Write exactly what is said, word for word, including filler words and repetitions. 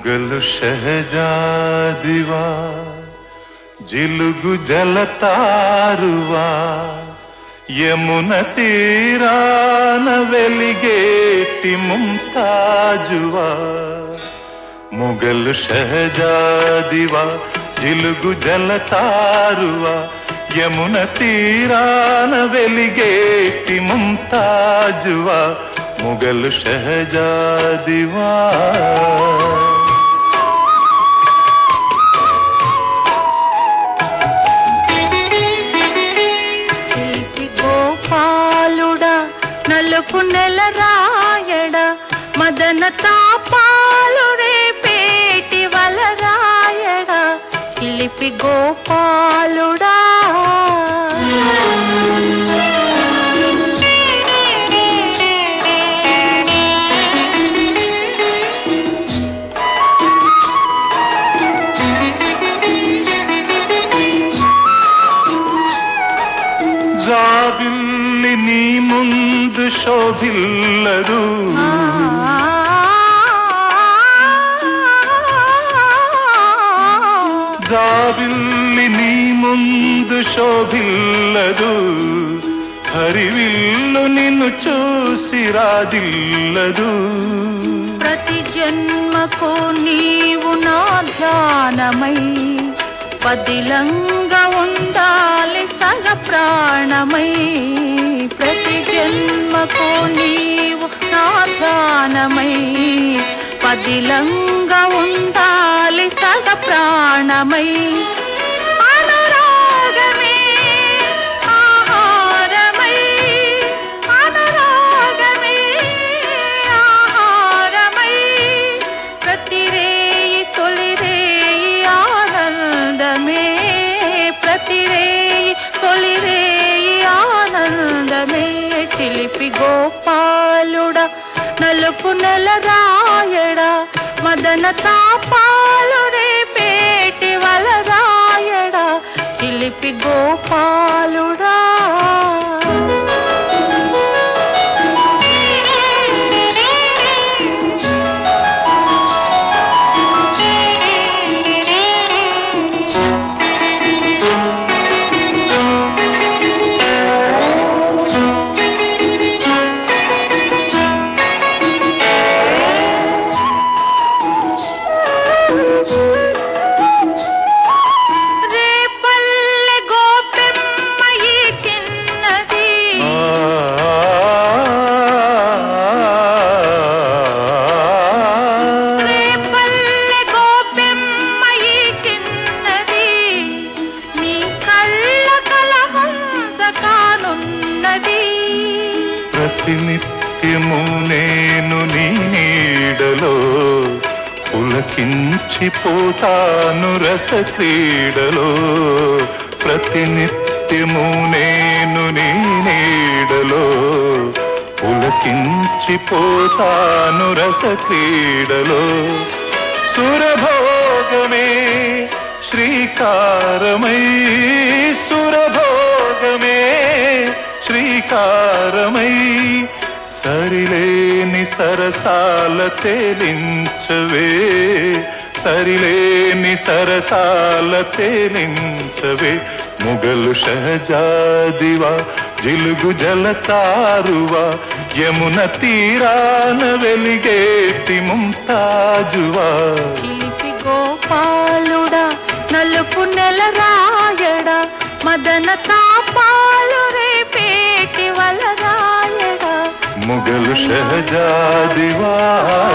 మొగలు షహజాదివా జిలుగు జలతారువా యమున తీరాన వెలిగేటి ముంతాజువా మొగలు షహజాదివా జిలుగు జలతారువా యమున తీరాన వెలిగేటి ముంతాజువా మొగలు షహజాదివా నలుపు నెల రాయడా మదన తాపాలు రేపేటి వల రాయడా చిలిపి గోపాలుడా జాబిల్లి నీ ముందు శోభిల్లరు జాబిల్లి నీ ముందు శోభిల్లరు హరివిల్లు నిన్ను చూసి రాజిల్లరు ప్రతి జన్మకు నీవు నా ధ్యానమై పదిలంగా ఉండాలి సగ ప్రాణమై ప్రతి జన్మకు నీవు నా ధ్యానమై పదిలంగా ఉండాలి సగ ప్రాణమై అనురాగమే ఆహారమై అనురాగమే ఆహారమై ప్రతి రేయి తొలి రేయి ఆనందమే ప్రతి రేయి తొలి రేయి ఆనందమే చిలిపి గోపాలుడా నలుపు నెల రాయడా మదన తాపాలు రేపేటి వల రాయడా చిలిపి గోపాలుడా ప్రతినిత్యము నేను నీ నీడలో పులకించిపోతాను రస క్రీడలో ప్రతినిత్యము నేను నీ నీడలో పులకించిపోతాను రస క్రీడలో సురభోగమే శ్రీకారమై సురభోగమే శ్రీకారమై సరిలేని సరసాల తేలించవే సరిలేని సరసాల తేలించవే మొగలు షహజాదివా జిలుగు జలతారువా యమున తీరాన వెలిగేటి ముంతాజువా చిలిపి గోపాలుడా నలుపు నెల రాయడా మదన తాపాలు రేపేటి వల రాయడా మొగలు షహజాదివా